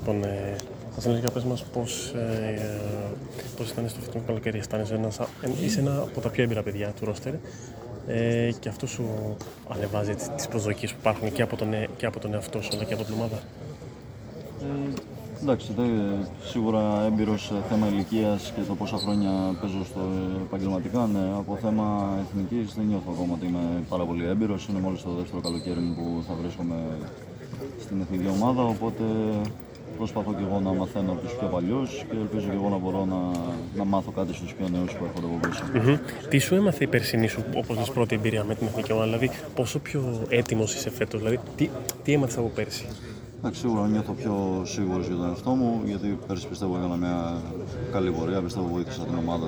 Λοιπόν, μας έλεγε, πες μας πώς ήταν στο φετινό καλοκαίρι. Είσαι ένα από τα πιο έμπειρα παιδιά του ρόστερ και αυτό σου ανεβάζει τις προσδοκίες που υπάρχουν και από τον εαυτό σου αλλά και από την ομάδα. Εντάξει, σίγουρα έμπειρος θέμα ηλικίας και το πόσα χρόνια παίζω στο επαγγελματικά. Ναι, από θέμα εθνικής δεν νιώθω ακόμα ότι είμαι πάρα πολύ έμπειρος. Είναι μόλις το δεύτερο καλοκαίρι μου που θα βρίσκομαι στην εθνική ομάδα. Οπότε προσπαθώ και εγώ να μαθαίνω από τους πιο παλιούς και ελπίζω και εγώ να μπορώ να μάθω κάτι στους πιο νέους που έρχονται από πίσω. Τι σου έμαθε η περσινή σου, όπως λες, πρώτη εμπειρία με την εθνική ομάδα, δηλαδή πόσο πιο έτοιμος είσαι φέτος, δηλαδή τι έμαθες από πέρσι? Σίγουρα νιώθω πιο σίγουρος για τον εαυτό μου, γιατί πέρσι πιστεύω έκανα μια καλή πορεία, πιστεύω βοήθησα την ομάδα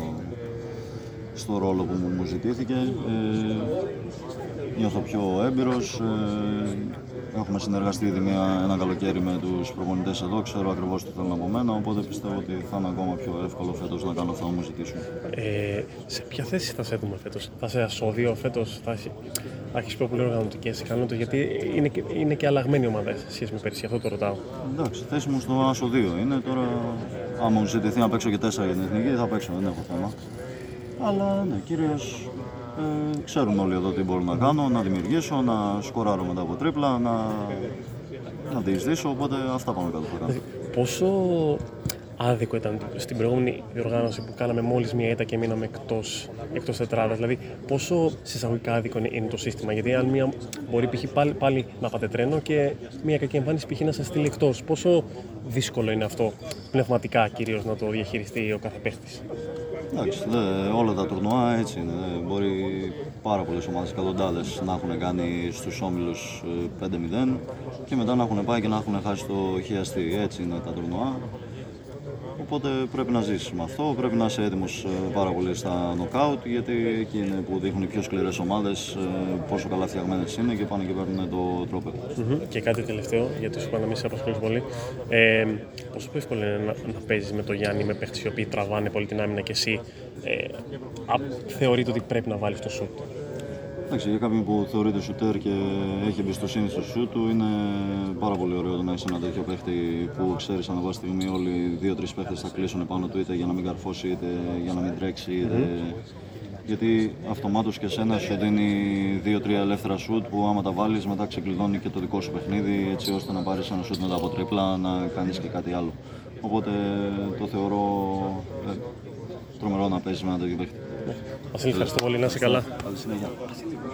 στο ρόλο που μου ζητήθηκε. Νιώθω πιο έμπειρος, έχουμε συνεργαστεί ήδη ένα καλοκαίρι με τους προπονητές εδώ, ξέρω ακριβώς τι θέλουν από μένα, οπότε πιστεύω ότι θα είναι ακόμα πιο εύκολο φέτος να κάνω αυτό που μου ζητήσουν. Σε ποια θέση θα σε έτοιμο φέτος? Θα είσαι ασώδιο φέτος, θα έχεις πιο πολύ οργανωτικές ικανότητες, γιατί είναι και αλλαγμένη η ομάδα σε σχέση με πέρσι, αυτό το ρωτάω. Εντάξει, θέση μου στο άσο 2 είναι τώρα. Άμα μου ζητηθεί να παίξω και 4 για την εθνική, θα παίξω, δεν έχω θέμα. Αλλά ναι, κυρίως ξέρουν όλοι εδώ τι μπορώ να κάνω, να δημιουργήσω, να σκοράρω μετά από τρίπλα, να διεισδύσω, οπότε αυτά πάμε κάτω θα κάνω. Πόσο άδικο ήταν στην προηγούμενη διοργάνωση που κάναμε μόλις μία ήττα και μείναμε εκτός τετράδας, δηλαδή πόσο συσσαγωγικά άδικο είναι το σύστημα, γιατί αν μία μπορεί π.χ. πάλι να πάτε τρένο και μία κακή εμφάνιση π.χ. να σας στείλει εκτός, πόσο δύσκολο είναι αυτό πνευματικά κυρίως να το διαχειριστεί ο κάθε παίχτης? Εντάξει, όλα τα τουρνουά έτσι είναι. Μπορεί πάρα πολλές ομάδες, εκατοντάδες, να έχουν κάνει στους όμιλους 5-0 και μετά να έχουν πάει και να έχουν χάσει το χιαστή. Έτσι είναι τα τουρνουά. Οπότε πρέπει να ζήσεις με αυτό, πρέπει να είσαι έτοιμος πάρα πολύ στα νοκάουτ, γιατί εκεί είναι που δείχνουν οι πιο σκληρές ομάδες πόσο καλά φτιαγμένες είναι και πάνε και παίρνουν το τρόπαιο. Και κάτι τελευταίο, γιατί σου είπα να μην σε απασχολείς πολύ. Πόσο πιο εύκολο είναι να παίζεις με τον Γιάννη, με παίχτες οι οποίοι τραβάνε πολύ την άμυνα και εσύ θεωρείτε ότι πρέπει να βάλεις το σουτ? Εντάξει, για κάποιον που θεωρείται σουτέρ και έχει εμπιστοσύνη στο σουτ του, είναι πάρα πολύ ωραίο το να έχει ένα τέτοιο παίχτη που ξέρεις ανά πάση στιγμή όλοι 2-3 παίχτες θα κλείσουν πάνω του, είτε για να μην καρφώσει, είτε για να μην τρέξει. Γιατί αυτομάτως και εσένα σου δίνει 2-3 ελεύθερα σουτ που άμα τα βάλεις μετά ξεκλειδώνει και το δικό σου παιχνίδι, έτσι ώστε να πάρεις ένα σουτ μετά από τρίπλα, να κάνεις και κάτι άλλο. Οπότε το θεωρώ τρομερό να παίζεις με ένα τέτοιο παίχτη. Βασίλη, ευχαριστώ πολύ, να είσαι καλά. Καλή συνέχεια.